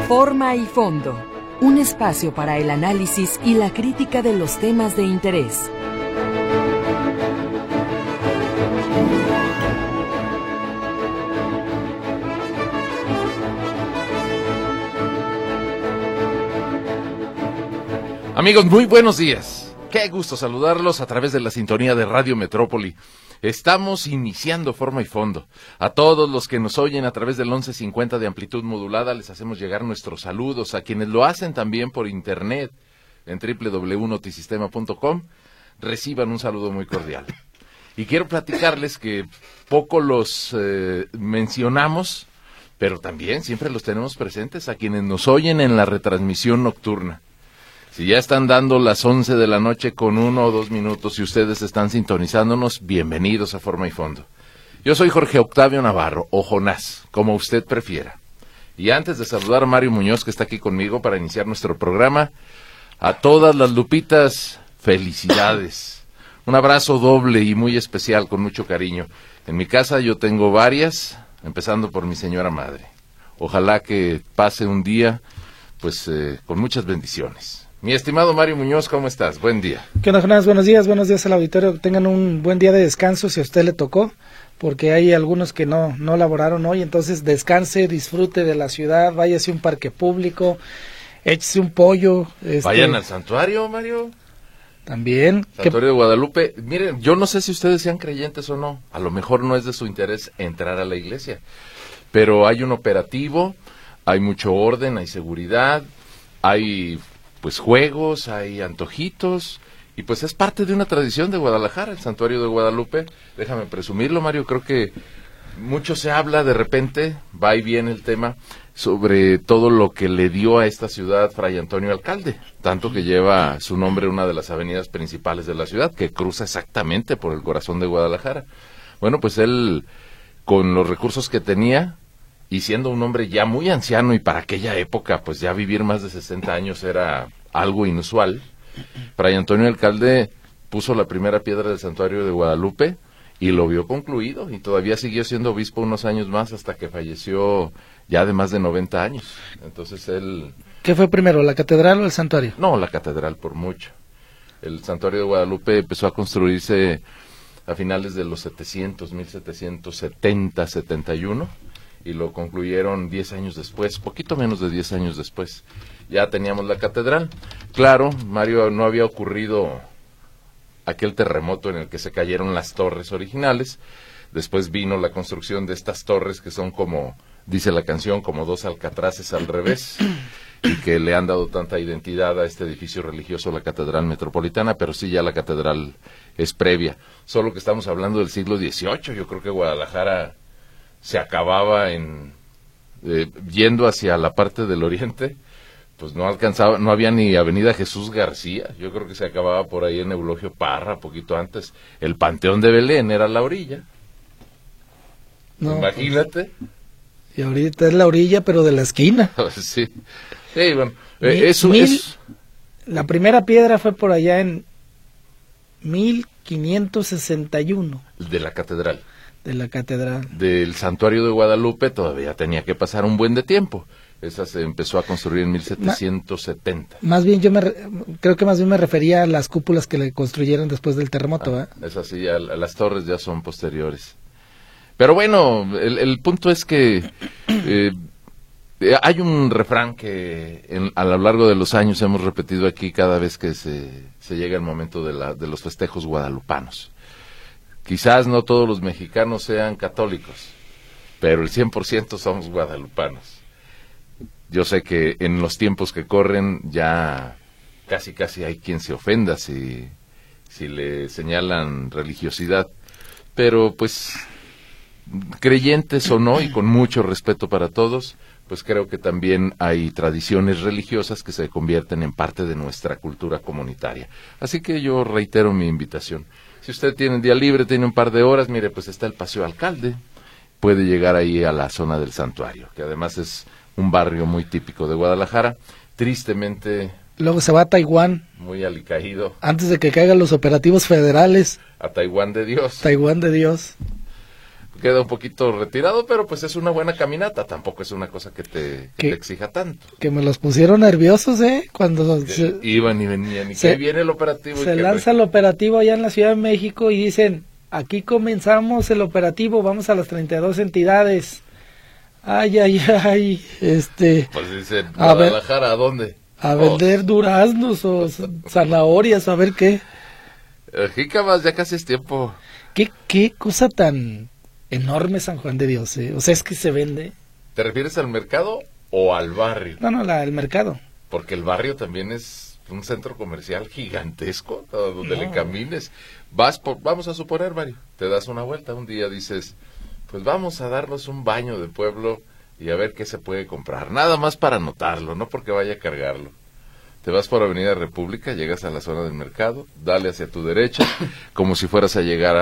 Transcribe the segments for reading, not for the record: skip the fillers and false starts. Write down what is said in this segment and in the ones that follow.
Forma y fondo, un espacio para el análisis y la crítica de los temas de interés. Amigos, muy buenos días. Qué gusto saludarlos a través de la sintonía de Radio Metrópoli. Estamos iniciando Forma y Fondo. A todos los que nos oyen a través del 1150 de amplitud modulada les hacemos llegar nuestros saludos. A quienes lo hacen también por internet en www.notisistema.com, reciban un saludo muy cordial. Y quiero platicarles que poco los mencionamos, pero también siempre los tenemos presentes a quienes nos oyen en la retransmisión nocturna. Si ya están dando las 11 de la noche con 1 o 2 minutos y ustedes están sintonizándonos, bienvenidos a Forma y Fondo. Yo soy Jorge Octavio Navarro, o Jonás, como usted prefiera. Y antes de saludar a Mario Muñoz, que está aquí conmigo para iniciar nuestro programa, a todas las Lupitas, felicidades. Un abrazo doble y muy especial, con mucho cariño. En mi casa yo tengo varias, empezando por mi señora madre. Ojalá que pase un día, pues, con muchas bendiciones. Mi estimado Mario Muñoz, ¿cómo estás? Buen día. ¿Qué onda, Jonás? Buenos días al auditorio. Tengan un buen día de descanso si a usted le tocó, porque hay algunos que no laboraron hoy, entonces descanse, disfrute de la ciudad, váyase a un parque público, échese un pollo. Vayan al santuario, Mario. También. Santuario de Guadalupe. Miren, yo no sé si ustedes sean creyentes o no, a lo mejor no es de su interés entrar a la iglesia, pero hay un operativo, hay mucho orden, hay seguridad, hay pues juegos, hay antojitos, y pues es parte de una tradición de Guadalajara, el Santuario de Guadalupe. Déjame presumirlo, Mario, creo que mucho se habla de repente, va y viene el tema, sobre todo lo que le dio a esta ciudad Fray Antonio Alcalde, tanto que lleva su nombre una de las avenidas principales de la ciudad, que cruza exactamente por el corazón de Guadalajara. Bueno, pues él, con los recursos que tenía, y siendo un hombre ya muy anciano, y para aquella época, pues ya vivir más de 60 años era algo inusual, Fray Antonio Alcalde puso la primera piedra del Santuario de Guadalupe y lo vio concluido, y todavía siguió siendo obispo unos años más hasta que falleció ya de más de 90 años. Entonces él... ¿Qué fue primero, la catedral o el santuario? No, la catedral por mucho. El Santuario de Guadalupe empezó a construirse a finales de los 1770, 71, y lo concluyeron 10 años después, poquito menos de 10 años después. Ya teníamos la catedral. Claro, Mario, no había ocurrido aquel terremoto en el que se cayeron las torres originales. Después vino la construcción de estas torres que son como, dice la canción, como dos alcatraces al revés, y que le han dado tanta identidad a este edificio religioso, la Catedral Metropolitana, pero sí, ya la catedral es previa. Solo que estamos hablando del siglo XVIII. Yo creo que Guadalajara se acababa yendo hacia la parte del oriente, pues no alcanzaba, no había ni Avenida Jesús García. Yo creo que se acababa por ahí en Eulogio Parra, poquito antes. El Panteón de Belén era la orilla. No, imagínate. Pues, y ahorita es la orilla, pero de la esquina. Sí. Sí, bueno, la primera piedra fue por allá en 1561. De la catedral. De la catedral. Del Santuario de Guadalupe todavía tenía que pasar un buen de tiempo. Esa se empezó a construir en 1770. Más bien creo que más bien me refería a las cúpulas que le construyeron después del terremoto. Esas sí, las torres ya son posteriores. Pero bueno, el punto es que hay un refrán que a lo largo de los años hemos repetido aquí cada vez que se llega el momento de los festejos guadalupanos. Quizás no todos los mexicanos sean católicos, pero el 100% somos guadalupanos. Yo sé que en los tiempos que corren ya casi hay quien se ofenda si le señalan religiosidad, pero pues creyentes o no, y con mucho respeto para todos, pues creo que también hay tradiciones religiosas que se convierten en parte de nuestra cultura comunitaria. Así que yo reitero mi invitación. Si usted tiene un día libre, tiene un par de horas, mire, pues está el Paseo Alcalde, puede llegar ahí a la zona del santuario, que además es un barrio muy típico de Guadalajara, tristemente... Luego se va a Taiwán. Muy alicaído. Antes de que caigan los operativos federales. A Taiwán de Dios. Taiwán de Dios. queda un poquito retirado, pero pues es una buena caminata, tampoco es una cosa que te exija tanto. Que me los pusieron nerviosos, cuando iban y venían, y que viene el operativo. Se lanza el operativo allá en la Ciudad de México y dicen, aquí comenzamos el operativo, vamos a las 32 entidades. Ay, Pues dicen, Guadalajara, ¿a dónde? A vender duraznos o zanahorias, a ver qué. Jícamas, ya casi es tiempo. ¿Qué cosa tan enorme San Juan de Dios, O sea, es que se vende. ¿Te refieres al mercado o al barrio? No, el mercado. Porque el barrio también es un centro comercial gigantesco, a donde le camines. Vamos a suponer, Mario, te das una vuelta, un día dices, pues vamos a darnos un baño de pueblo y a ver qué se puede comprar. Nada más para anotarlo, no porque vaya a cargarlo. Te vas por Avenida República, llegas a la zona del mercado, dale hacia tu derecha, como si fueras a llegar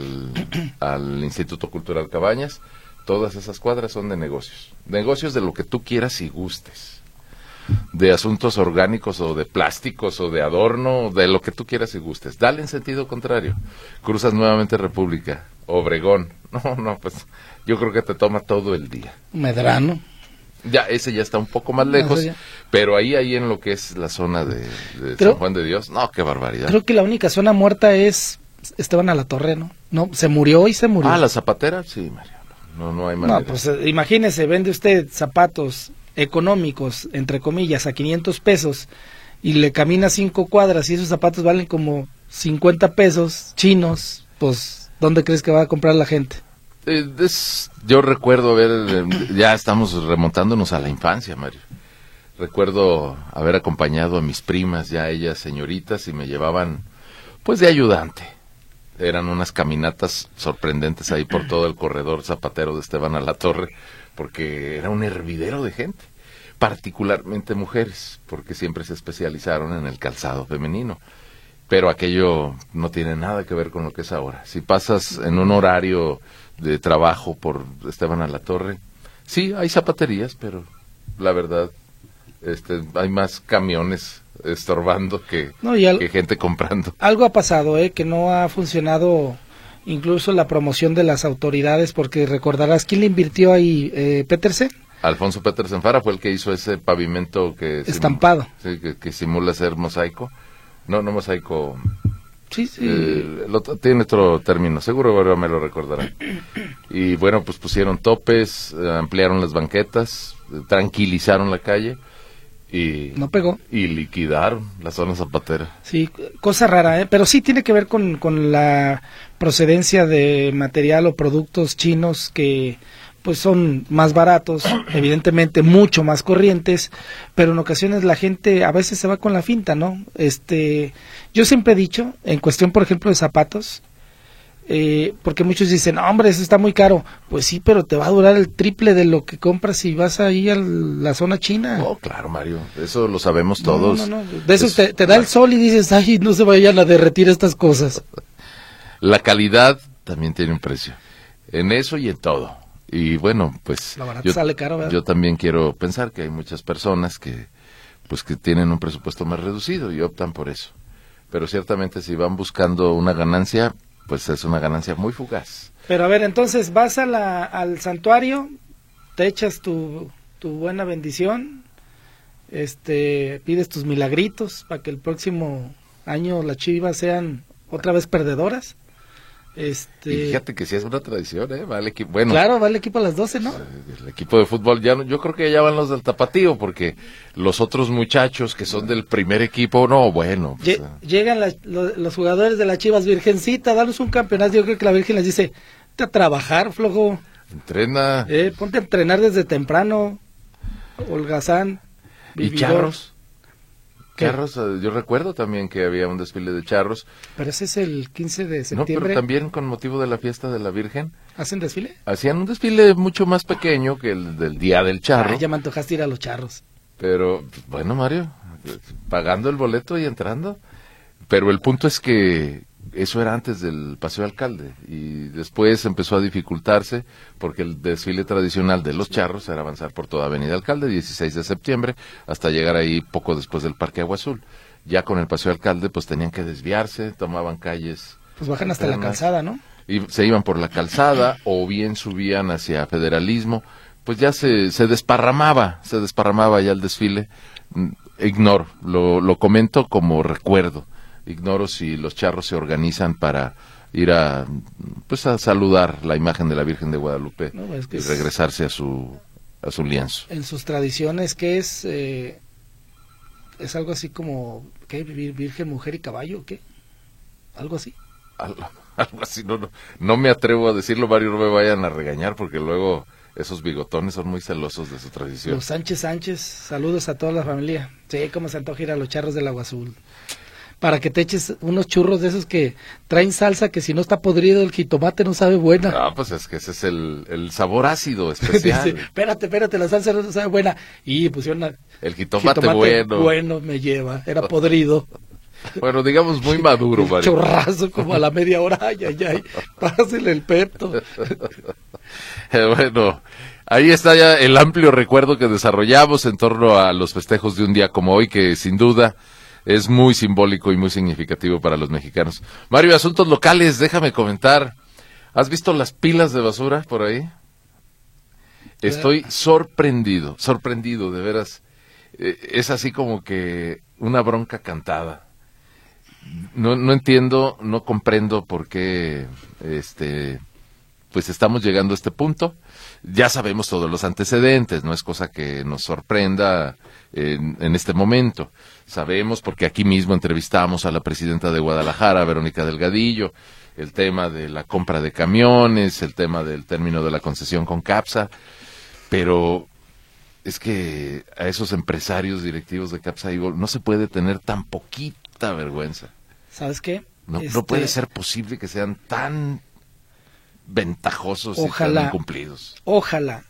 al Instituto Cultural Cabañas. Todas esas cuadras son de negocios. Negocios de lo que tú quieras y gustes. De asuntos orgánicos o de plásticos o de adorno, de lo que tú quieras y gustes. Dale en sentido contrario. Cruzas nuevamente República, Obregón. No, pues yo creo que te toma todo el día. Medrano. Ese ya está un poco más lejos, pero ahí en lo que es la zona de San Juan de Dios, no, qué barbaridad. Creo que la única zona muerta es Esteban Alatorre, ¿no? No, se murió. La Zapatera, sí, Mario, no hay manera. No, pues imagínese, vende usted zapatos económicos, entre comillas, a 500 pesos, y le camina 5 cuadras y esos zapatos valen como 50 pesos chinos, pues, ¿dónde crees que va a comprar la gente? Yo recuerdo ya estamos remontándonos a la infancia, Mario. Recuerdo haber acompañado a mis primas, ya ellas señoritas, y me llevaban, pues, de ayudante. Eran unas caminatas sorprendentes ahí por todo el corredor zapatero de Esteban Alatorre, porque era un hervidero de gente, particularmente mujeres, porque siempre se especializaron en el calzado femenino. Pero aquello no tiene nada que ver con lo que es ahora. Si pasas en un horario de trabajo por Esteban Alatorre, sí, hay zapaterías, pero la verdad, hay más camiones estorbando que gente comprando. Algo ha pasado, que no ha funcionado incluso la promoción de las autoridades, porque recordarás, ¿quién le invirtió ahí? ¿Petersen? Alfonso Petersen Fara fue el que hizo ese pavimento estampado. Que simula ser mosaico. No mosaico. Sí. Tiene otro término, seguro ahora me lo recordarán. Y bueno, pues pusieron topes, ampliaron las banquetas, tranquilizaron la calle y no pegó. Y liquidaron la zona zapatera. Sí, cosa rara, pero sí tiene que ver con la procedencia de material o productos chinos que pues son más baratos, evidentemente mucho más corrientes, pero en ocasiones la gente a veces se va con la finta, ¿no? Yo siempre he dicho, en cuestión, por ejemplo, de zapatos, porque muchos dicen, hombre, eso está muy caro. Pues sí, pero te va a durar el triple de lo que compras si vas ahí a la zona china. Oh, claro, Mario, eso lo sabemos todos. No. De eso te da el sol y dices, ay, no se vayan a derretir estas cosas. La calidad también tiene un precio, en eso y en todo. Y bueno, pues sale caro, ¿verdad? Yo también quiero pensar que hay muchas personas que tienen un presupuesto más reducido y optan por eso. Pero ciertamente si van buscando una ganancia, pues es una ganancia muy fugaz. Pero a ver, entonces vas al santuario, te echas tu buena bendición, pides tus milagritos para que el próximo año las Chivas sean otra vez perdedoras. Y fíjate que sí es una tradición, va el equipo, claro, va el equipo a las 12, ¿no? El equipo de fútbol yo creo que ya van los del Tapatío, porque los otros muchachos que son del primer equipo, pues, llegan los jugadores de las Chivas, Virgencita, danos un campeonato. Yo creo que la Virgen les dice, a trabajar, flojo. Entrena. Ponte a entrenar desde temprano, holgazán. ¿Y charros? Charros, yo recuerdo también que había un desfile de charros. Pero ese es el 15 de septiembre. No, pero también con motivo de la fiesta de la Virgen. ¿Hacen desfile? Hacían un desfile mucho más pequeño que el del Día del Charro. Ya me antojaste ir a los charros. Pero, bueno, Mario, pagando el boleto y entrando. Pero el punto es que eso era antes del Paseo Alcalde y después empezó a dificultarse porque el desfile tradicional de los charros era avanzar por toda Avenida Alcalde, 16 de septiembre, hasta llegar ahí poco después del Parque Agua Azul. Ya con el Paseo Alcalde pues tenían que desviarse, tomaban calles. Pues bajan hasta la calzada, ¿no? y se iban por la calzada o bien subían hacia Federalismo, pues ya se desparramaba ya el desfile. Ignoro, lo comento como recuerdo. Ignoro si los charros se organizan para ir a saludar la imagen de la Virgen de Guadalupe y regresarse a su lienzo. En sus tradiciones, ¿qué es? Es algo así como, ¿qué? Virgen, mujer y caballo, ¿qué? Algo así. Algo así, no me atrevo a decirlo, Mario, no me vayan a regañar porque luego esos bigotones son muy celosos de su tradición. Los Sánchez, saludos a toda la familia. Sí, como se antoja ir a los charros del Agua Azul. Para que te eches unos churros de esos que traen salsa, que si no está podrido el jitomate no sabe buena. Ah, pues es que ese es el sabor ácido especial. Dice, espérate, la salsa no sabe buena. Y pusieron el jitomate bueno. Bueno me lleva, era podrido. Bueno, digamos muy maduro, Mario. Chorrazo como a la media hora, ay, pásele el Pepto. Bueno, ahí está ya el amplio recuerdo que desarrollamos en torno a los festejos de un día como hoy, que sin duda es muy simbólico y muy significativo para los mexicanos. Mario, asuntos locales, déjame comentar. ¿Has visto las pilas de basura por ahí? Estoy sorprendido, de veras. Es así como que una bronca cantada. No entiendo, no comprendo por qué pues estamos llegando a este punto. Ya sabemos todos los antecedentes, no es cosa que nos sorprenda en este momento. Sabemos porque aquí mismo entrevistamos a la presidenta de Guadalajara, Verónica Delgadillo, el tema de la compra de camiones, el tema del término de la concesión con CAPSA, pero es que a esos empresarios directivos de CAPSA digo, no se puede tener tan poquita vergüenza. ¿Sabes qué? No puede ser posible que sean tan ventajosos y tan incumplidos. Ojalá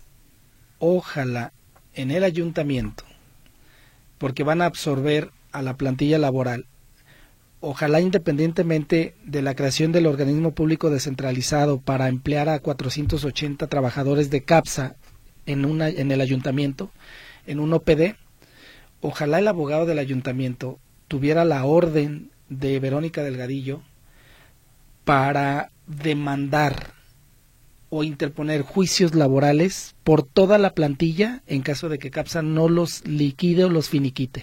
en el ayuntamiento, porque van a absorber a la plantilla laboral, ojalá independientemente de la creación del organismo público descentralizado para emplear a 480 trabajadores de CAPSA en el ayuntamiento, en un OPD, ojalá el abogado del ayuntamiento tuviera la orden de Verónica Delgadillo para demandar o interponer juicios laborales por toda la plantilla en caso de que CAPSA no los liquide o los finiquite.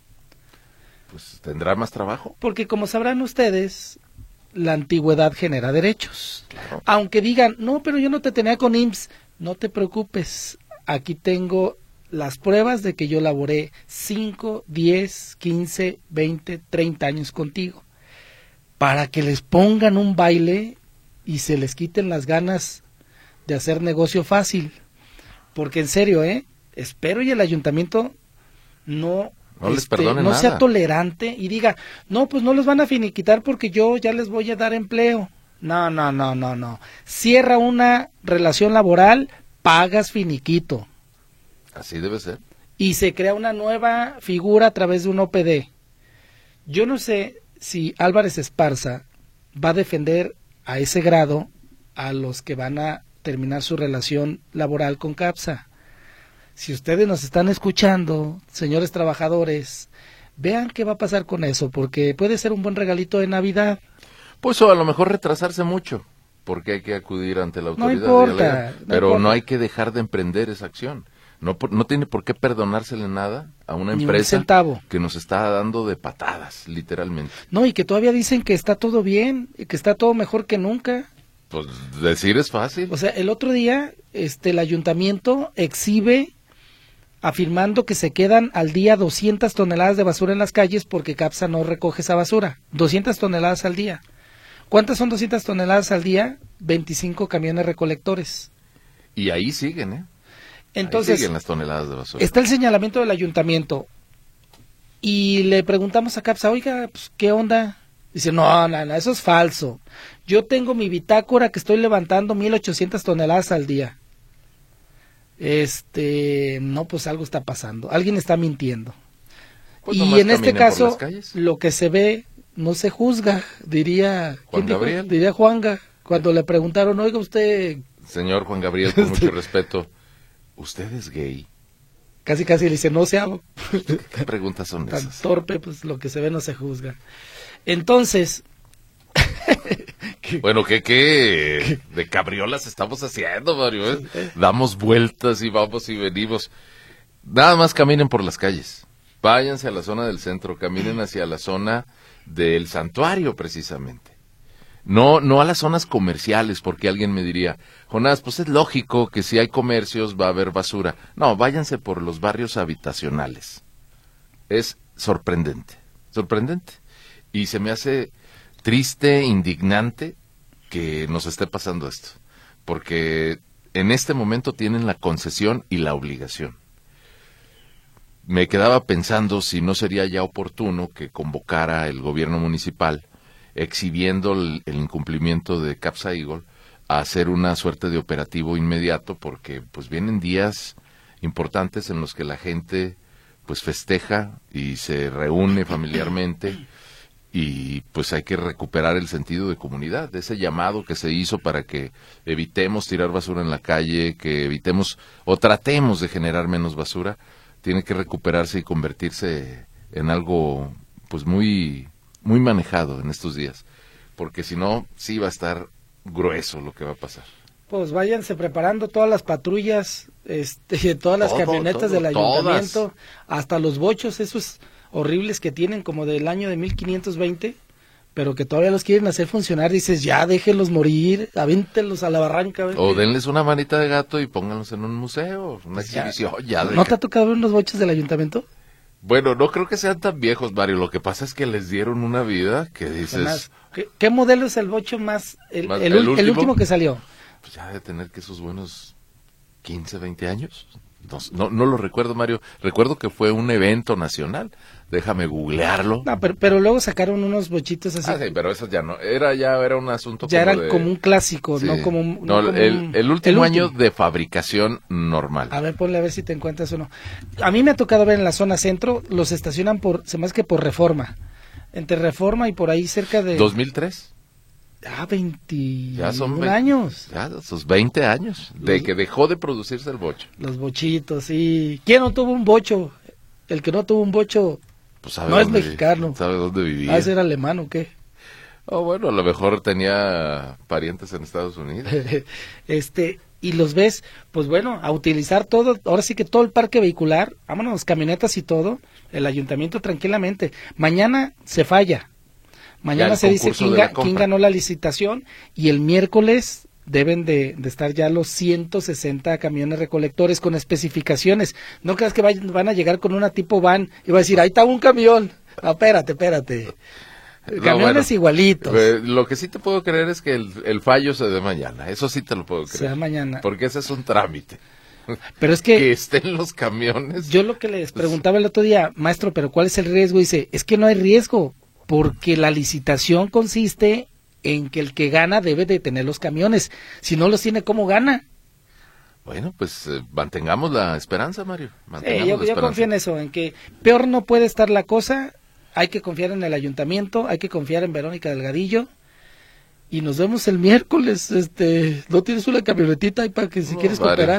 Pues tendrá más trabajo. Porque como sabrán ustedes, la antigüedad genera derechos. Claro. Aunque digan, no, pero yo no te tenía con IMSS, no te preocupes, aquí tengo las pruebas de que yo laboré 5, 10, 15, 20, 30 años contigo, para que les pongan un baile y se les quiten las ganas de hacer negocio fácil, porque en serio, espero y el ayuntamiento no les perdone nada, sea tolerante y diga, no, pues no los van a finiquitar porque yo ya les voy a dar empleo. No. Cierra una relación laboral, pagas finiquito. Así debe ser. Y se crea una nueva figura a través de un OPD. Yo no sé si Álvarez Esparza va a defender a ese grado a los que van a terminar su relación laboral con CAPSA. Si ustedes nos están escuchando, señores trabajadores, vean qué va a pasar con eso, porque puede ser un buen regalito de Navidad. Pues o a lo mejor retrasarse mucho, porque hay que acudir ante la autoridad. No importa. Pero no hay que dejar de emprender esa acción. No tiene por qué perdonársele nada a una empresa que nos está dando de patadas, literalmente. No, y que todavía dicen que está todo bien, y que está todo mejor que nunca. Pues decir es fácil. O sea, el otro día el ayuntamiento exhibe afirmando que se quedan al día 200 toneladas de basura en las calles porque CAPSA no recoge esa basura. 200 toneladas al día. ¿Cuántas son 200 toneladas al día? 25 camiones recolectores. Y ahí siguen, Entonces, ahí siguen las toneladas de basura. Está el señalamiento del ayuntamiento y le preguntamos a CAPSA, oiga, pues, ¿qué onda? Dice, no, eso es falso. Yo tengo mi bitácora que estoy levantando 1,800 toneladas al día. No, pues algo está pasando. Alguien está mintiendo. Pues y en este caso, lo que se ve no se juzga, diría Juan Gabriel. Diría Juanga, cuando le preguntaron, oiga usted... Señor Juan Gabriel, con mucho respeto, ¿usted es gay? Casi le dice, no se hago. ¿Qué preguntas son Tan esas? torpe, pues lo que se ve no se juzga. Entonces, Bueno, ¿qué de cabriolas estamos haciendo, Mario? Damos vueltas y vamos y venimos. Nada más caminen por las calles. Váyanse a la zona del centro, caminen hacia la zona del santuario, precisamente. No a las zonas comerciales, porque alguien me diría, Jonás, pues es lógico que si hay comercios va a haber basura. No, váyanse por los barrios habitacionales. Es sorprendente. Y se me hace triste, indignante que nos esté pasando esto, porque en este momento tienen la concesión y la obligación. Me quedaba pensando si no sería ya oportuno que convocara el gobierno municipal, exhibiendo el incumplimiento de Capsa Eagle, a hacer una suerte de operativo inmediato, porque pues vienen días importantes en los que la gente pues festeja y se reúne familiarmente, y pues hay que recuperar el sentido de comunidad, ese llamado que se hizo para que evitemos tirar basura en la calle, que evitemos o tratemos de generar menos basura, tiene que recuperarse y convertirse en algo pues muy manejado en estos días, porque si no, sí va a estar grueso lo que va a pasar. Pues váyanse preparando todas las patrullas, todas las camionetas del ayuntamiento, todas. Hasta los bochos esos horribles que tienen como del año de 1520, pero que todavía los quieren hacer funcionar. Dices, ya déjenlos morir, avíntenlos a la barranca. O denles una manita de gato y pónganlos en un museo, una exhibición. ¿No te ha tocado ver unos boches del ayuntamiento? Bueno, no creo que sean tan viejos, Mario. Lo que pasa es que les dieron una vida que dices... ¿Qué modelo es el bocho más... el último que salió? Pues ya debe tener que esos buenos 15, 20 años. No lo recuerdo, Mario. Recuerdo que fue un evento nacional. Déjame googlearlo. No, pero luego sacaron unos bochitos así. Sí, pero eso ya no. Era un asunto ya como era como un clásico, sí. No como un... el último año de fabricación normal. A ver, ponle a ver si te encuentras uno. A mí me ha tocado ver en la zona centro, los estacionan se me hace que por Reforma. Entre Reforma y por ahí cerca de... ¿2003? Ah, 21 ya son años. Ya, esos 20 años de que dejó de producirse el bocho. Los bochitos, sí. ¿Quién no tuvo un bocho? El que no tuvo un bocho pues no es mexicano. ¿Sabe dónde vivía? ¿Era alemán o qué? Bueno, a lo mejor tenía parientes en Estados Unidos. Y los ves, pues bueno, a utilizar todo, ahora sí que todo el parque vehicular, vámonos, camionetas y todo, el ayuntamiento tranquilamente. Mañana se falla. Mañana se dice quién ganó la licitación, y el miércoles deben de estar ya los 160 camiones recolectores con especificaciones. No creas que van a llegar con una tipo van y va a decir, ahí está un camión. No, espérate. Camiones igualitos. Lo que sí te puedo creer es que el fallo se dé mañana. Eso sí te lo puedo creer. Sea mañana. Porque ese es un trámite. Pero es que estén los camiones. Yo lo que les preguntaba el otro día, maestro, pero ¿cuál es el riesgo? Dice, es que no hay riesgo, porque la licitación consiste en que el que gana debe de tener los camiones. Si no los tiene, ¿cómo gana? Bueno, pues mantengamos la esperanza, Mario. Yo confío en eso, en que peor no puede estar la cosa. Hay que confiar en el ayuntamiento, hay que confiar en Verónica Delgadillo. Y nos vemos el miércoles. ¿No tienes una camionetita ahí para que si quieres cooperar?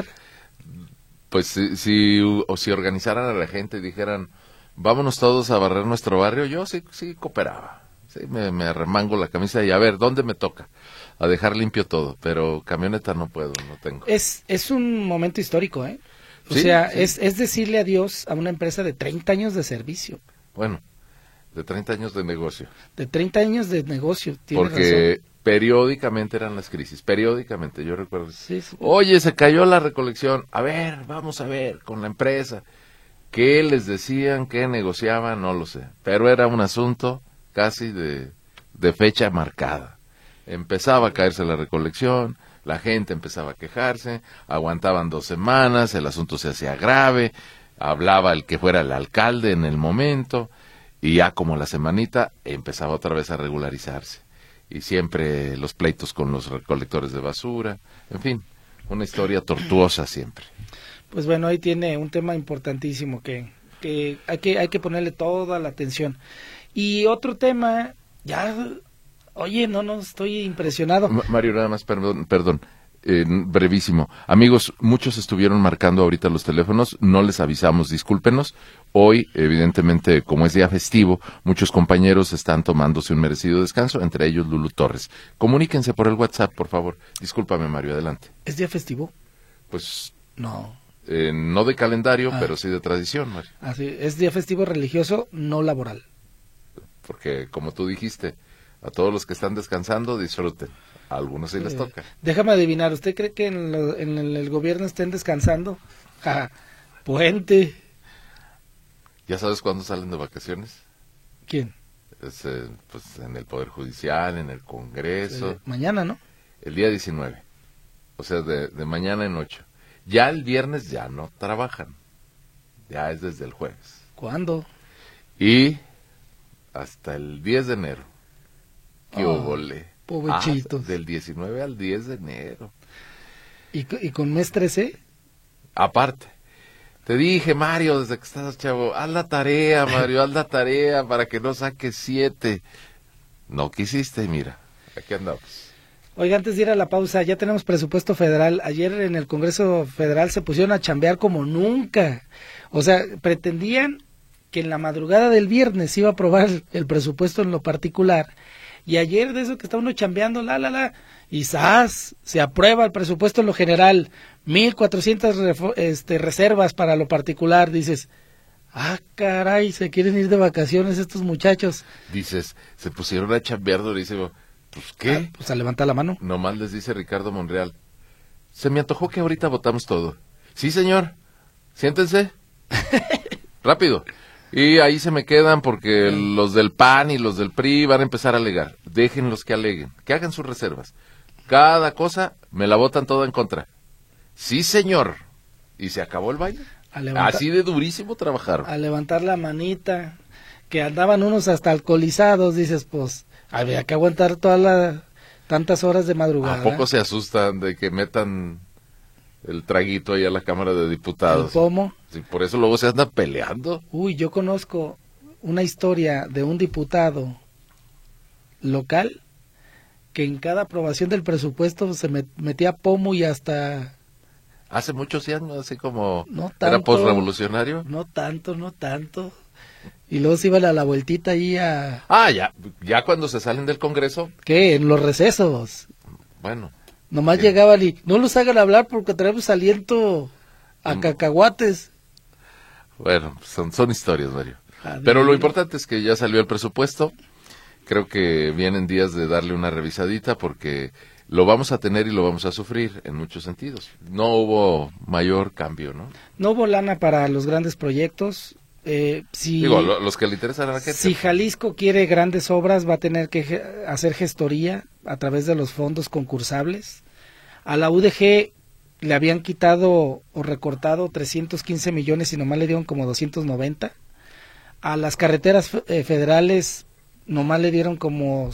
Pues si organizaran a la gente y dijeran, vámonos todos a barrer nuestro barrio, yo sí cooperaba. Sí, me arremango la camisa y a ver, ¿dónde me toca? A dejar limpio todo, pero camioneta no puedo, no tengo. Es un momento histórico, ¿eh? O sí, sea, sí. Es decirle adiós a una empresa de 30 años de servicio. Bueno, de 30 años de negocio. De 30 años de negocio, tienes porque razón. Periódicamente eran las crisis, periódicamente, yo recuerdo. Sí. Oye, se cayó la recolección, a ver, vamos a ver, con la empresa. ¿Qué les decían, qué negociaban? No lo sé, pero era un asunto casi de fecha marcada. Empezaba a caerse la recolección, la gente empezaba a quejarse, aguantaban 2 semanas, el asunto se hacía grave, hablaba el que fuera el alcalde en el momento, y ya como la semanita empezaba otra vez a regularizarse. Y siempre los pleitos con los recolectores de basura, en fin, una historia tortuosa siempre. Pues bueno, ahí tiene un tema importantísimo que hay que ponerle toda la atención. Y otro tema, ya, oye, no estoy impresionado. Mario, nada más, perdón, Brevísimo. Amigos, muchos estuvieron marcando ahorita los teléfonos, no les avisamos, discúlpenos. Hoy, evidentemente, como es día festivo, muchos compañeros están tomándose un merecido descanso, entre ellos Lulu Torres. Comuníquense por el WhatsApp, por favor. Discúlpame, Mario, adelante. ¿Es día festivo? Pues No. no de calendario, pero sí de tradición, Mario. Así, es día festivo religioso, no laboral. Porque, como tú dijiste, a todos los que están descansando, disfruten. A algunos sí les toca. Déjame adivinar, ¿usted cree que en el gobierno estén descansando? Ja, puente. ¿Ya sabes cuándo salen de vacaciones? ¿Quién? Pues en el Poder Judicial, en el Congreso. Mañana, ¿no? El día 19. O sea, de mañana en 8. Ya el viernes ya no trabajan. Ya es desde el jueves. ¿Cuándo? Y hasta el 10 de enero. ¡Qué óvole! Pobrecitos. Del 19 al 10 de enero. ¿Y con mes 13? Aparte. Te dije, Mario, desde que estás chavo, haz la tarea, Mario, haz la tarea para que no saques 7. No quisiste, mira, aquí andamos. Oiga, antes de ir a la pausa, ya tenemos presupuesto federal. Ayer en el Congreso Federal se pusieron a chambear como nunca. O sea, pretendían que en la madrugada del viernes se iba a aprobar el presupuesto en lo particular. Y ayer de eso que está uno chambeando, y ¡zas! Se aprueba el presupuesto en lo general. 1,400 reservas para lo particular. Dices, caray, se quieren ir de vacaciones estos muchachos. Dices, se pusieron a chambear durísimo. Pues, ¿qué? Pues a levantar la mano. Nomás les dice Ricardo Monreal. Se me antojó que ahorita votamos todo. Sí, señor. Siéntense. Rápido. Y ahí se me quedan porque los del PAN y los del PRI van a empezar a alegar. Déjenlos que aleguen, que hagan sus reservas. Cada cosa me la votan toda en contra. Sí, señor. Y se acabó el baile. Así de durísimo trabajaron. A levantar la manita, que andaban unos hasta alcoholizados, dices, pues, había que aguantar tantas horas de madrugada. ¿A poco se asustan de que metan el traguito ahí a la Cámara de Diputados? ¿El pomo? Sí, por eso luego se andan peleando. Uy, yo conozco una historia de un diputado local que en cada aprobación del presupuesto se metía pomo y hasta... Hace muchos años, así como no tanto, era postrevolucionario. No tanto. Y luego se iban a la vueltita ahí a... ya cuando se salen del Congreso. ¿Qué? En los recesos. Bueno. Nomás llegaban y no los hagan hablar porque traemos aliento a cacahuates. Bueno, son historias, Mario. Pero lo importante es que ya salió el presupuesto. Creo que vienen días de darle una revisadita porque lo vamos a tener y lo vamos a sufrir en muchos sentidos. No hubo mayor cambio, ¿no? No hubo lana para los grandes proyectos. Los que le interesan a la gente. Si Jalisco quiere grandes obras, va a tener que hacer gestoría a través de los fondos concursables. A la UDG le habían quitado o recortado 315 millones y nomás le dieron como 290. A las carreteras federales nomás le dieron como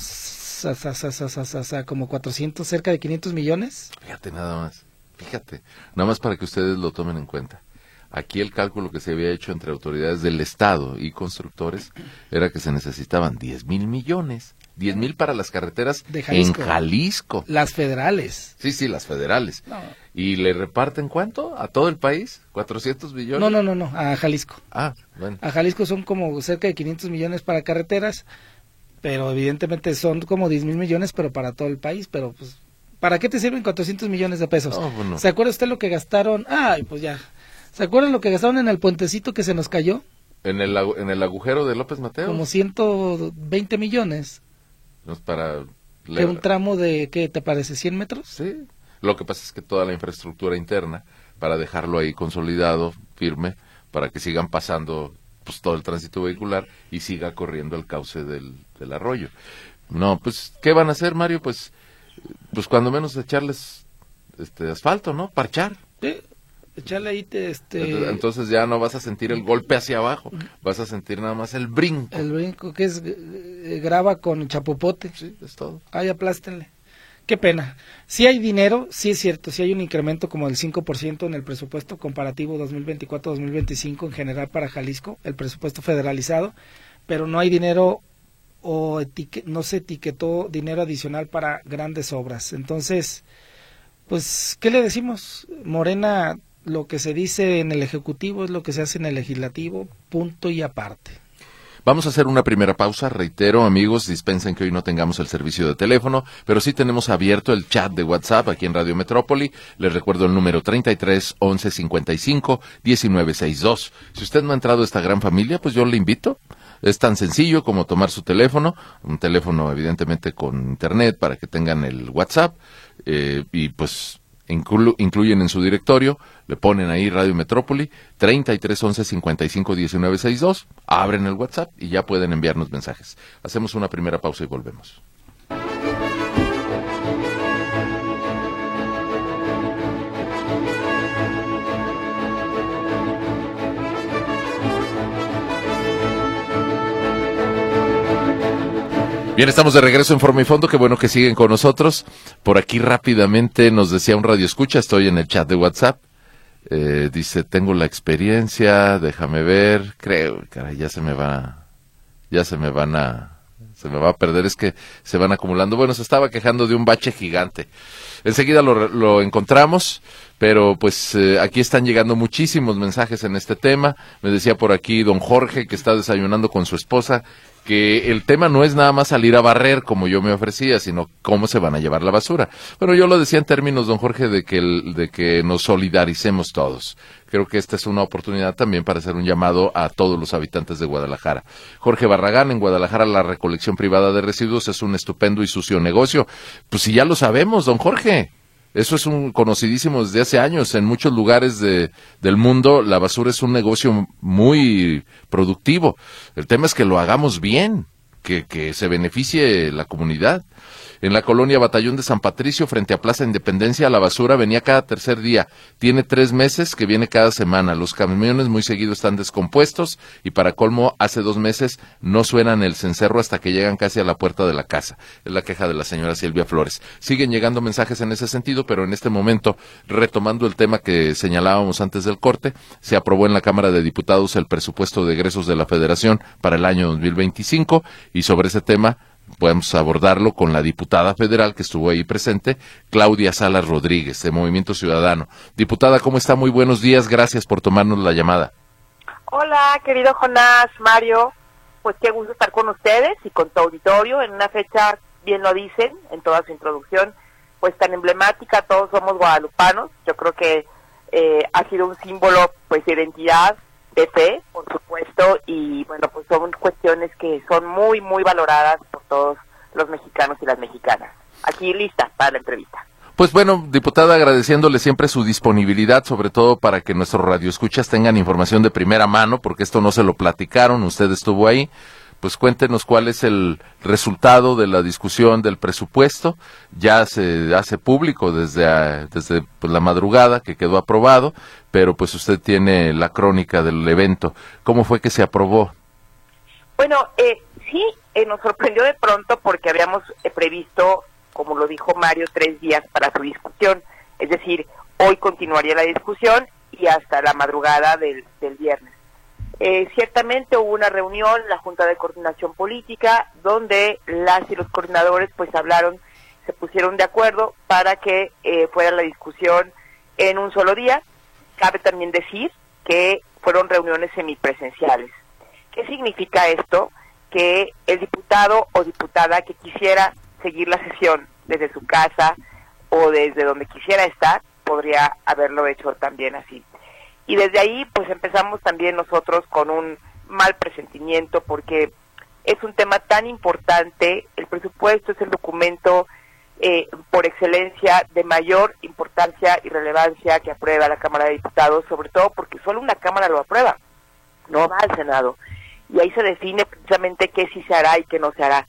400, cerca de 500 millones. Fíjate nada más para que ustedes lo tomen en cuenta. Aquí el cálculo que se había hecho entre autoridades del Estado y constructores era que se necesitaban 10,000 millones. 10,000 para las carreteras de Jalisco. En Jalisco. Las federales. Sí, las federales. No. ¿Y le reparten cuánto? ¿A todo el país? ¿400 millones? No, a Jalisco. Bueno. A Jalisco son como cerca de 500 millones para carreteras, pero evidentemente son como 10,000 millones, pero para todo el país, pero pues, ¿para qué te sirven 400 millones de pesos? Bueno. ¿Se acuerda usted lo que gastaron? Pues ya. ¿Se acuerdan lo que gastaron en el puentecito que se nos cayó? ¿En el agujero de López Mateos? Como 120 millones. No es para... ¿Que un tramo de, qué te parece, 100 metros? Sí. Lo que pasa es que toda la infraestructura interna, para dejarlo ahí consolidado, firme, para que sigan pasando pues todo el tránsito vehicular y siga corriendo el cauce del arroyo. No, pues, ¿qué van a hacer, Mario? Pues cuando menos echarles asfalto, ¿no? Parchar. Sí. Echarle ahí Entonces ya no vas a sentir el golpe hacia abajo, vas a sentir nada más el brinco. El brinco que es grava con chapopote. Sí, es todo. Aplástenle. Qué pena. Sí hay dinero, sí es cierto, sí hay un incremento como del 5% en el presupuesto comparativo 2024-2025 en general para Jalisco, el presupuesto federalizado, pero no hay dinero no se etiquetó dinero adicional para grandes obras. Entonces, Pues, ¿qué le decimos? Morena, lo que se dice en el Ejecutivo es lo que se hace en el Legislativo, punto y aparte. Vamos a hacer una primera pausa. Reitero, amigos, dispensen que hoy no tengamos el servicio de teléfono, pero sí tenemos abierto el chat de WhatsApp aquí en Radio Metrópoli. Les recuerdo el número 33 11 55 19 62. Si usted no ha entrado a esta gran familia, pues yo le invito. Es tan sencillo como tomar su teléfono, un teléfono evidentemente con internet para que tengan el WhatsApp, y pues incluyen en su directorio, le ponen ahí Radio Metrópoli, 33 11 55 19 62, abren el WhatsApp y ya pueden enviarnos mensajes. Hacemos una primera pausa y volvemos. Bien, estamos de regreso en Forma y Fondo, qué bueno que siguen con nosotros. Por aquí rápidamente nos decía un radioescucha, estoy en el chat de WhatsApp, dice, tengo la experiencia, déjame ver, creo, caray, se me va a perder, es que se van acumulando. Bueno, se estaba quejando de un bache gigante. Enseguida lo encontramos, pero pues aquí están llegando muchísimos mensajes en este tema. Me decía por aquí don Jorge, que está desayunando con su esposa, que el tema no es nada más salir a barrer como yo me ofrecía, sino cómo se van a llevar la basura. Bueno, yo lo decía en términos, don Jorge, de que nos solidaricemos todos. Creo que esta es una oportunidad también para hacer un llamado a todos los habitantes de Guadalajara. Jorge Barragán, en Guadalajara la recolección privada de residuos es un estupendo y sucio negocio. Pues si ya lo sabemos, don Jorge. Eso es un conocidísimo desde hace años. En muchos lugares del mundo la basura es un negocio muy productivo. El tema es que lo hagamos bien, que se beneficie la comunidad. En la colonia Batallón de San Patricio, frente a Plaza Independencia, la basura venía cada tercer día. Tiene 3 meses que viene cada semana. Los camiones muy seguido están descompuestos y para colmo, hace 2 meses no suenan el cencerro hasta que llegan casi a la puerta de la casa. Es la queja de la señora Silvia Flores. Siguen llegando mensajes en ese sentido, pero en este momento, retomando el tema que señalábamos antes del corte, se aprobó en la Cámara de Diputados el presupuesto de egresos de la Federación para el año 2025 y sobre ese tema podemos abordarlo con la diputada federal que estuvo ahí presente, Claudia Salas Rodríguez, de Movimiento Ciudadano. Diputada, ¿cómo está? Muy buenos días, gracias por tomarnos la llamada. Hola, querido Jonás, Mario, pues qué gusto estar con ustedes y con tu auditorio en una fecha, bien lo dicen, en toda su introducción, pues tan emblemática, todos somos guadalupanos, yo creo que ha sido un símbolo pues de identidad, de fe, por supuesto, y bueno, pues son cuestiones que son muy, muy valoradas por todos los mexicanos y las mexicanas. Aquí lista para la entrevista. Pues bueno, diputada, agradeciéndole siempre su disponibilidad, sobre todo para que nuestros radioescuchas tengan información de primera mano, porque esto no se lo platicaron, usted estuvo ahí. Pues cuéntenos cuál es el resultado de la discusión del presupuesto. Ya se hace público desde pues, la madrugada que quedó aprobado, pero pues usted tiene la crónica del evento. ¿Cómo fue que se aprobó? Bueno, sí, nos sorprendió de pronto porque habíamos previsto, como lo dijo Mario, 3 días para su discusión. Es decir, hoy continuaría la discusión y hasta la madrugada del viernes. Ciertamente hubo una reunión en la Junta de Coordinación Política donde las y los coordinadores pues hablaron, se pusieron de acuerdo para que fuera la discusión en un solo día. Cabe también decir que fueron reuniones semipresenciales. ¿Qué significa esto? Que el diputado o diputada que quisiera seguir la sesión desde su casa o desde donde quisiera estar, podría haberlo hecho también así. Y desde ahí pues empezamos también nosotros con un mal presentimiento porque es un tema tan importante, el presupuesto es el documento por excelencia de mayor importancia y relevancia que aprueba la Cámara de Diputados, sobre todo porque solo una Cámara lo aprueba, no va al Senado. Y ahí se define precisamente qué sí se hará y qué no se hará.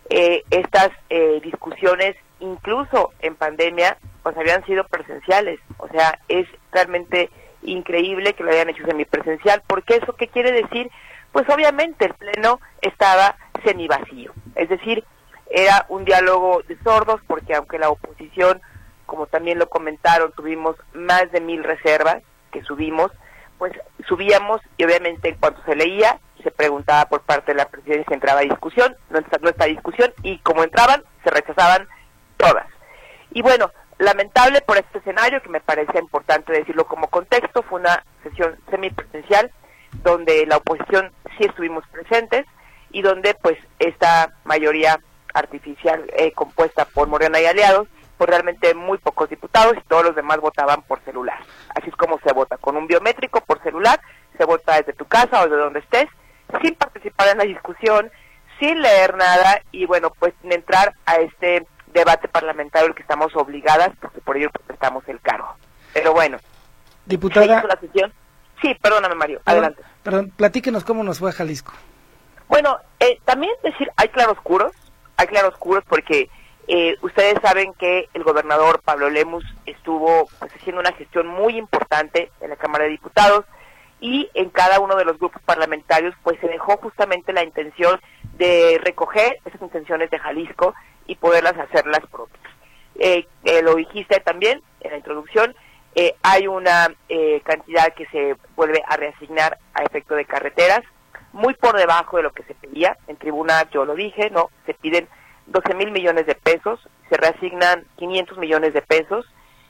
Estas discusiones, incluso en pandemia, pues habían sido presenciales, o sea, es realmente increíble que lo hayan hecho semipresencial, porque eso qué quiere decir, pues obviamente el pleno estaba semivacío, es decir, era un diálogo de sordos, porque aunque la oposición, como también lo comentaron, tuvimos más de 1000 reservas que subimos, pues subíamos y obviamente en cuanto se leía, se preguntaba por parte de la presidencia, entraba a discusión, no está discusión, y como entraban, se rechazaban todas. Y bueno, lamentable por este escenario, que me parece importante decirlo como contexto. Fue una sesión semipresencial donde la oposición sí estuvimos presentes y donde pues esta mayoría artificial compuesta por Morena y aliados, pues realmente muy pocos diputados y todos los demás votaban por celular. Así es como se vota, con un biométrico por celular, se vota desde tu casa o de donde estés, sin participar en la discusión, sin leer nada y bueno, pues sin entrar a este debate parlamentario al que estamos obligadas, porque por ello prestamos el cargo. Pero bueno, diputada, ¿se hizo la sesión? Sí, perdóname Mario, adelante. Perdón, platíquenos cómo nos fue a Jalisco. Bueno, también decir, hay claroscuros porque ustedes saben que el gobernador Pablo Lemus estuvo pues haciendo una gestión muy importante en la Cámara de Diputados y en cada uno de los grupos parlamentarios pues se dejó justamente la intención de recoger esas intenciones de Jalisco y poderlas hacerlas propias. Lo dijiste también en la introducción, hay una cantidad que se vuelve a reasignar a efecto de carreteras, muy por debajo de lo que se pedía. En tribuna yo lo dije, no, se piden 12,000 millones de pesos, se reasignan 500 millones de pesos,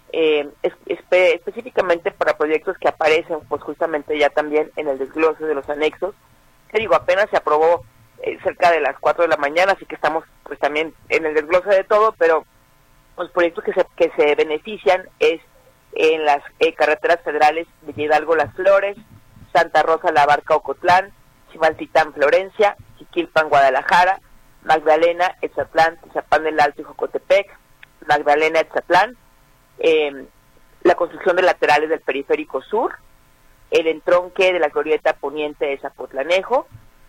específicamente para proyectos que aparecen pues justamente ya también en el desglose de los anexos. Que digo, apenas se aprobó cerca de las 4 de la mañana, así que estamos pues también en el desglose de todo, pero los proyectos que se benefician es en las carreteras federales de Hidalgo Las Flores, Santa Rosa La Barca Ocotlán, Chimaltitán Florencia, Chiquilpan Guadalajara, Magdalena Etzatlán, Tizapán del Alto y Jocotepec, Magdalena Etzatlán, la construcción de laterales del periférico sur, el entronque de la glorieta poniente de Zapotlanejo,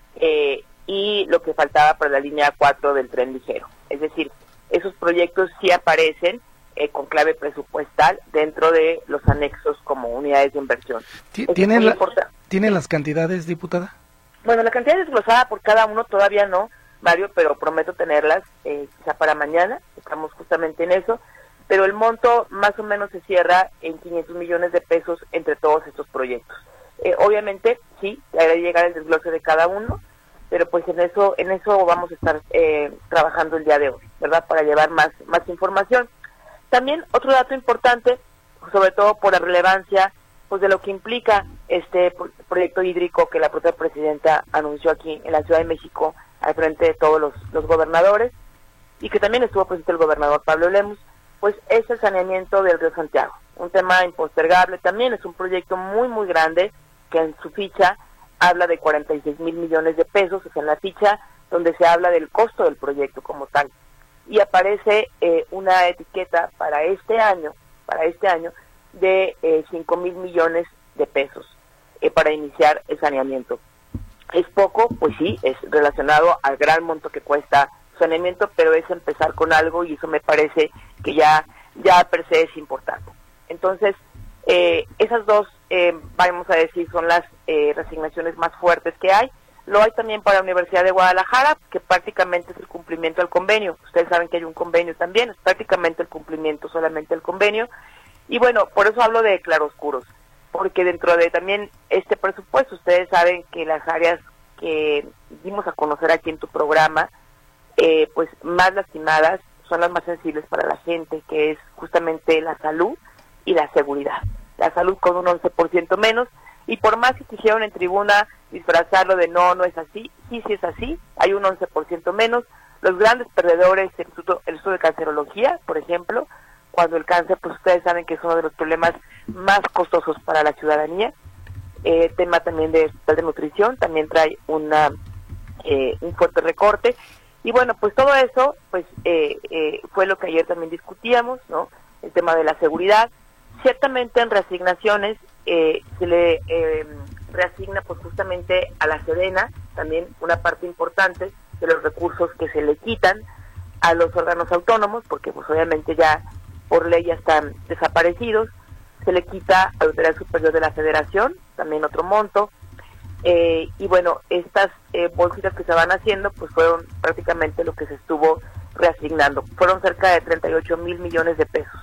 y lo que faltaba para la línea 4 del tren ligero. Es decir, esos proyectos sí aparecen con clave presupuestal dentro de los anexos como unidades de inversión. ¿Tienen las cantidades, diputada? Bueno, la cantidad desglosada por cada uno todavía no, Mario, pero prometo tenerlas quizá para mañana, estamos justamente en eso, pero el monto más o menos se cierra en 500 millones de pesos entre todos estos proyectos. Obviamente, sí, hay que llegar el desglose de cada uno, pero pues en eso vamos a estar trabajando el día de hoy, ¿verdad? Para llevar más información. También otro dato importante, sobre todo por la relevancia pues de lo que implica este proyecto hídrico que la propia presidenta anunció aquí en la Ciudad de México al frente de todos los gobernadores y que también estuvo presente el gobernador Pablo Lemus, pues es el saneamiento del río Santiago, un tema impostergable. También es un proyecto muy muy grande que en su ficha habla de 46,000 millones de pesos, es en la ficha donde se habla del costo del proyecto como tal y aparece una etiqueta para este año de 5,000 millones de pesos para iniciar el saneamiento. ¿Es poco? Pues sí, es relacionado al gran monto que cuesta saneamiento, pero es empezar con algo y eso me parece que ya per se es importante. Entonces, esas dos, vamos a decir, son las reasignaciones más fuertes que hay. Lo hay también para la Universidad de Guadalajara, que prácticamente es el cumplimiento del convenio. Ustedes saben que hay un convenio también, es prácticamente el cumplimiento solamente del convenio. Y bueno, por eso hablo de claroscuros, porque dentro de también este presupuesto, ustedes saben que las áreas que dimos a conocer aquí en tu programa, pues más lastimadas son las más sensibles para la gente, que es justamente la salud y la seguridad. La salud con un 11% menos, y por más que quisieron en tribuna disfrazarlo de no es así, sí es así, hay un 11% menos. Los grandes perdedores, el Instituto de Cancerología, por ejemplo, cuando el cáncer, pues ustedes saben que es uno de los problemas más costosos para la ciudadanía. Tema también de hospital de nutrición, también trae un fuerte recorte. Y bueno, pues todo eso pues fue lo que ayer también discutíamos, ¿no? El tema de la seguridad. Ciertamente en reasignaciones se le reasigna pues justamente a la Sedena también una parte importante de los recursos que se le quitan a los órganos autónomos, porque pues obviamente ya por ley ya están desaparecidos. Se le quita a la Autoridad Superior de la Federación, también otro monto, y bueno, estas bolsitas que se van haciendo, pues fueron prácticamente lo que se estuvo reasignando, fueron cerca de 38,000 millones de pesos.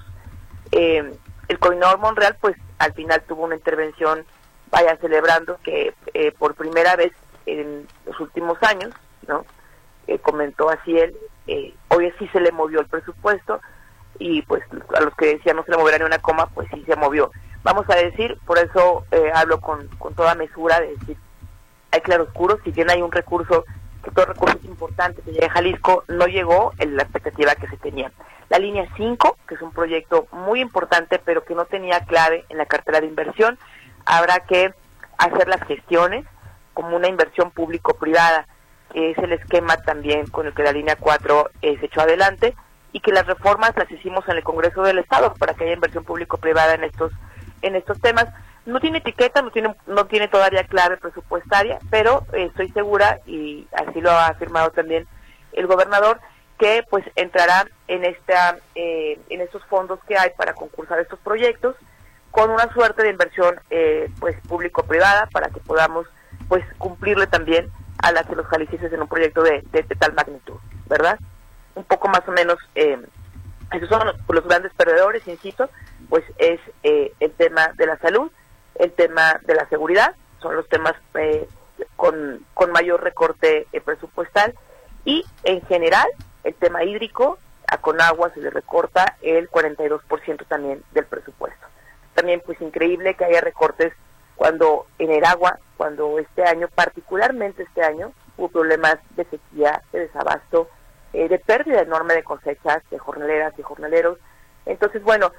El coordinador Monreal, pues al final tuvo una intervención, celebrando que por primera vez en los últimos años, ¿no? Comentó así él, hoy sí se le movió el presupuesto, y pues a los que decían no se le moverá ni una coma, pues sí se movió. Vamos a decir, por eso hablo con toda mesura de decir, hay claroscuros, si bien hay un recurso, que todo recurso es importante que llegue a Jalisco, no llegó en la expectativa que se tenía. La línea 5, que es un proyecto muy importante, pero que no tenía clave en la cartera de inversión, habrá que hacer las gestiones como una inversión público-privada, que es el esquema también con el que la línea 4 se echó adelante, y que las reformas las hicimos en el Congreso del Estado para que haya inversión público-privada en estos temas. No tiene etiqueta, no tiene todavía clave presupuestaria, pero estoy segura, y así lo ha afirmado también el gobernador, que pues entrará en estos fondos que hay para concursar estos proyectos, con una suerte de inversión pues público-privada, para que podamos pues cumplirle también a las de los jaliscienses en un proyecto de tal magnitud, ¿verdad? Un poco más o menos, esos son los grandes perdedores, insisto, pues es el tema de la salud, el tema de la seguridad, son los temas con mayor recorte presupuestal, y en general el tema hídrico, a Conagua se le recorta el 42% también del presupuesto. También pues increíble que haya recortes cuando en el agua, cuando este año, particularmente este año, hubo problemas de sequía, de desabasto, de pérdida enorme de cosechas, de jornaleras y jornaleros. Entonces, bueno,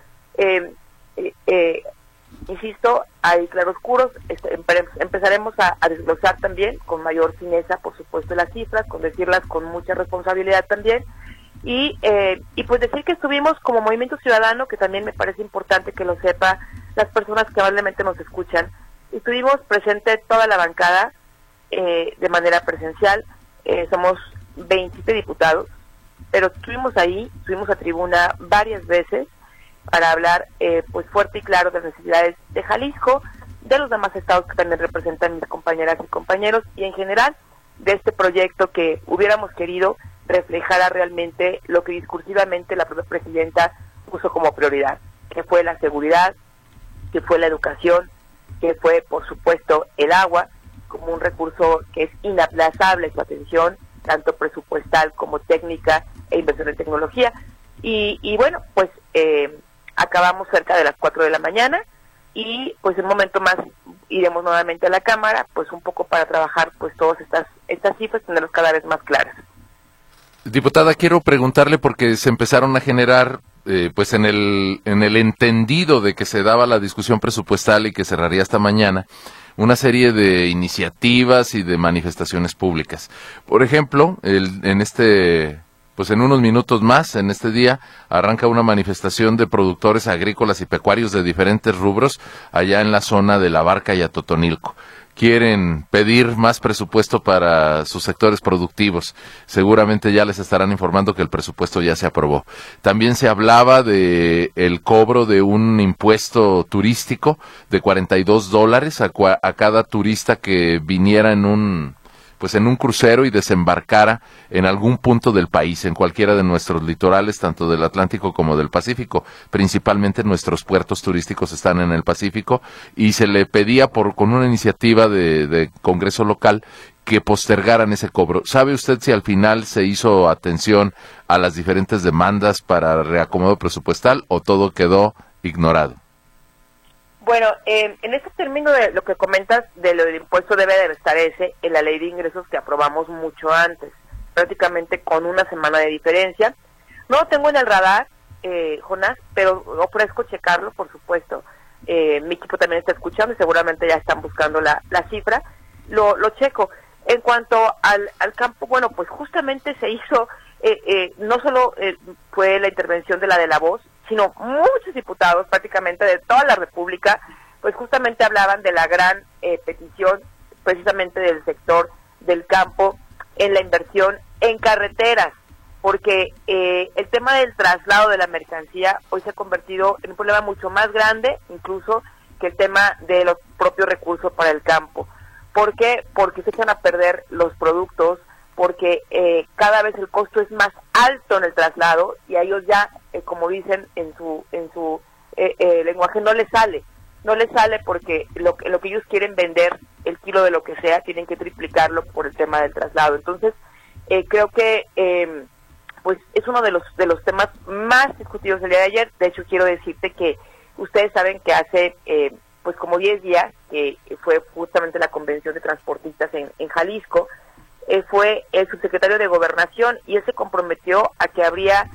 insisto, hay claroscuros, empezaremos a desglosar también con mayor fineza, por supuesto, las cifras, con decirlas con mucha responsabilidad también, y pues decir que estuvimos como Movimiento Ciudadano, que también me parece importante que lo sepa las personas que amablemente nos escuchan. Estuvimos presente toda la bancada de manera presencial, somos 27 diputados, pero estuvimos ahí, subimos a tribuna varias veces para hablar pues fuerte y claro de las necesidades de Jalisco, de los demás estados que también representan mis compañeras y compañeros, y en general de este proyecto que hubiéramos querido reflejara realmente lo que discursivamente la propia presidenta puso como prioridad, que fue la seguridad, que fue la educación, que fue, por supuesto, el agua, como un recurso que es inaplazable su atención, tanto presupuestal como técnica e inversión en tecnología. Y bueno, pues acabamos cerca de las 4 de la mañana, y pues en un momento más iremos nuevamente a la Cámara, pues un poco para trabajar pues todas estas cifras, tenerlas cada vez más claras. Diputada, quiero preguntarle, porque se empezaron a generar pues en el entendido de que se daba la discusión presupuestal y que cerraría esta mañana, una serie de iniciativas y de manifestaciones públicas. Por ejemplo, pues en unos minutos más, en este día, arranca una manifestación de productores agrícolas y pecuarios de diferentes rubros allá en la zona de La Barca y Atotonilco. Quieren pedir más presupuesto para sus sectores productivos. Seguramente ya les estarán informando que el presupuesto ya se aprobó. También se hablaba de el cobro de un impuesto turístico de $42 a cada turista que viniera en un crucero y desembarcara en algún punto del país, en cualquiera de nuestros litorales, tanto del Atlántico como del Pacífico. Principalmente nuestros puertos turísticos están en el Pacífico, y se le pedía con una iniciativa de Congreso local que postergaran ese cobro. ¿Sabe usted si al final se hizo atención a las diferentes demandas para reacomodo presupuestal o todo quedó ignorado? Bueno, en este término de lo que comentas de lo del impuesto debe de estar en la ley de ingresos que aprobamos mucho antes, prácticamente con una semana de diferencia. No lo tengo en el radar, Jonás, pero ofrezco checarlo, por supuesto. Mi equipo también está escuchando y seguramente ya están buscando la cifra. Lo checo. En cuanto al campo, bueno, pues justamente se hizo, no solo fue la intervención de La Voz, sino muchos diputados prácticamente de toda la República, pues justamente hablaban de la gran petición precisamente del sector del campo en la inversión en carreteras, porque el tema del traslado de la mercancía hoy se ha convertido en un problema mucho más grande, incluso que el tema de los propios recursos para el campo. ¿Por qué? Porque se echan a perder los productos, porque cada vez el costo es más alto en el traslado, y a ellos ya, como dicen en su lenguaje, no les sale porque lo que ellos quieren vender, el kilo de lo que sea, tienen que triplicarlo por el tema del traslado. Entonces, creo que pues es uno de los temas más discutidos el día de ayer. De hecho, quiero decirte que ustedes saben que hace pues como 10 días, que fue justamente la convención de transportistas en Jalisco, fue el subsecretario de Gobernación y él se comprometió a que habría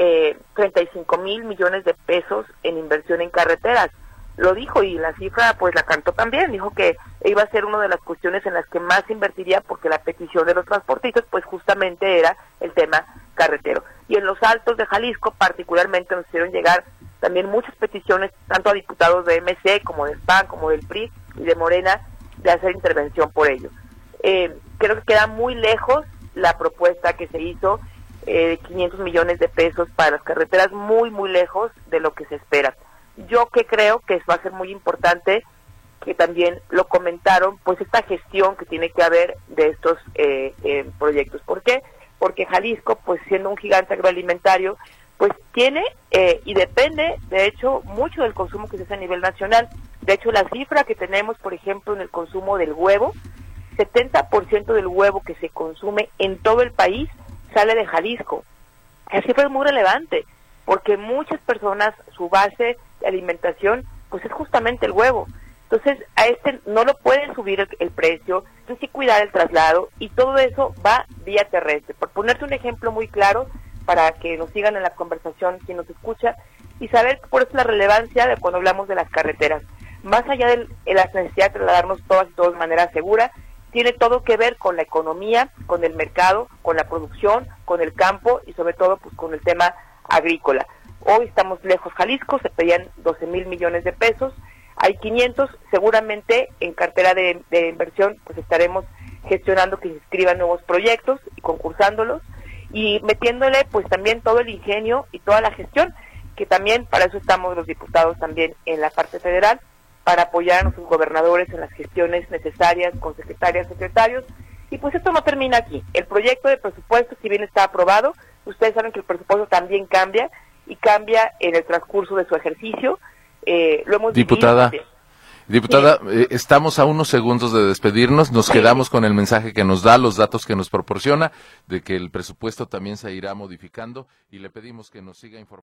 35,000 millones de pesos en inversión en carreteras. Lo dijo y la cifra pues la cantó también, dijo que iba a ser una de las cuestiones en las que más invertiría porque la petición de los transportistas pues justamente era el tema carretero. Y en los altos de Jalisco particularmente nos hicieron llegar también muchas peticiones, tanto a diputados de MC como del PAN, como del PRI y de Morena, de hacer intervención por ello. Creo que queda muy lejos la propuesta que se hizo, 500 millones de pesos para las carreteras, muy, muy lejos de lo que se espera. Yo que creo que va a ser muy importante, que también lo comentaron, pues esta gestión que tiene que haber de estos proyectos. ¿Por qué? Porque Jalisco, pues siendo un gigante agroalimentario, pues tiene y depende, de hecho, mucho del consumo que se hace a nivel nacional. De hecho, la cifra que tenemos, por ejemplo, en el consumo del huevo, 70% del huevo que se consume en todo el país sale de Jalisco. La cifra es muy relevante, porque muchas personas, su base de alimentación, pues es justamente el huevo. Entonces, a no lo pueden subir el precio, hay que cuidar el traslado, y todo eso va vía terrestre. Por ponerte un ejemplo muy claro, para que nos sigan en la conversación quien nos escucha, y saber por eso la relevancia de cuando hablamos de las carreteras. Más allá de la necesidad de trasladarnos todas y todos de manera segura, tiene todo que ver con la economía, con el mercado, con la producción, con el campo y sobre todo pues con el tema agrícola. Hoy estamos lejos Jalisco, se pedían 12,000 millones de pesos, hay 500, seguramente en cartera de inversión pues estaremos gestionando que se inscriban nuevos proyectos y concursándolos y metiéndole pues también todo el ingenio y toda la gestión, que también para eso estamos los diputados también en la parte federal, para apoyar a nuestros gobernadores en las gestiones necesarias con secretarias, secretarios, y pues esto no termina aquí. El proyecto de presupuesto, si bien está aprobado, ustedes saben que el presupuesto también cambia, y cambia en el transcurso de su ejercicio, lo hemos Diputada, Diputada, estamos a unos segundos de despedirnos, nos quedamos con el mensaje que nos da, los datos que nos proporciona, de que el presupuesto también se irá modificando, y le pedimos que nos siga informando.